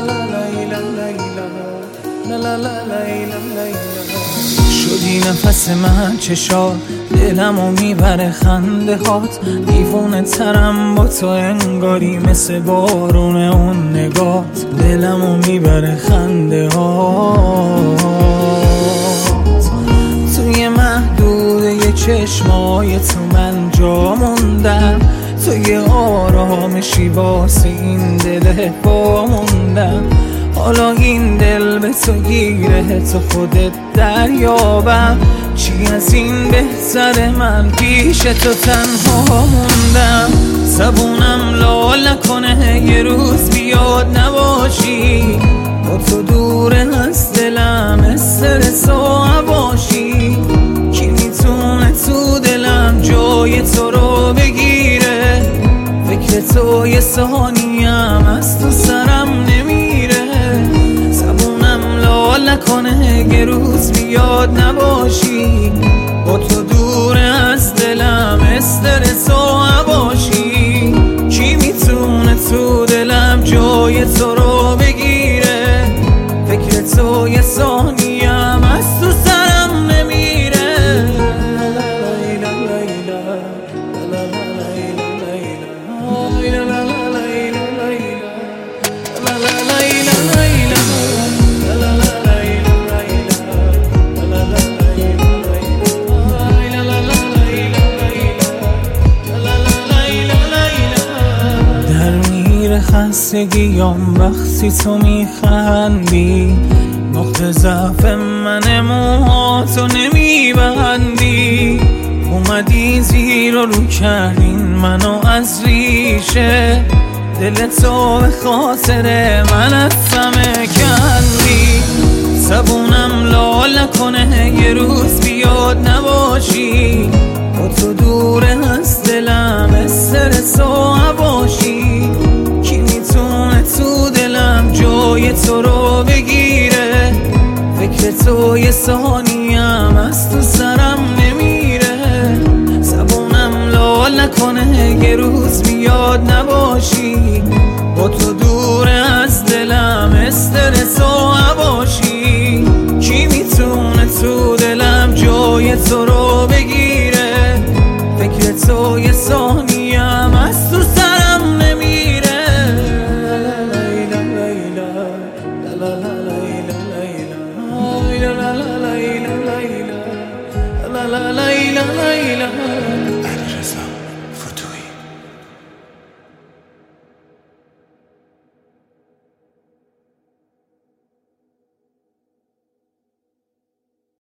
شدی نفس من چشات، دلمو میبره خنده هات، دیوونه ترم با تو انگاری مثل بارون اون نگات، دلمو میبره خنده هات. توی محدوده چشمای تو من جا موندم، توی آرامشی واسه این دل با موندم، حالا این دل به تو گیره، تو خودت دریابم، چی از این بهتر من پیش تو تنها موندم. زبونم لال نکنه یه روز بیاد نباشی، با تو دور از دلم استرس و عباشی، کی میتونه تو دلم جای تو رو بگیره، فکر تو یه ثانیم از تو سرم نمیره. زبونم لال نکنه یه روز بیاد نباشی، با تو دور از دلم استرس و عباشی، کی میتونه تو دلم جای تو رو بگیره، فکر تو یه ثانیم از تو سرم نمیره. خستگیام وقتی تو میخندی، نقطه ضعف من موهاتو نمیبندی، اومدی زیر و رو کردین منو از ریشه، دل تو به خاطر من از همه کندی. زبونم لال نکنه یه روز بیاد نباشی، با تو دور از دلم استرس و عباشی، تو دلم جای تو رو بگیره، فکر تو یه ثانیم از تو سرم نمیره. زبونم لال نکنه یه روز بیاد نباشی، با تو